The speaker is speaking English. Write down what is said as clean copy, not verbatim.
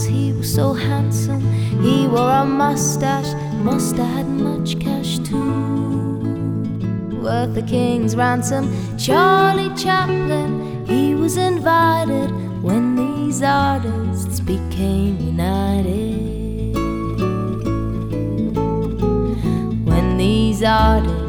he was so handsome. He wore a mustache, must have had much cash too. Worth a king's ransom, Charlie Chaplin, he was invited when these artists became united. When these artists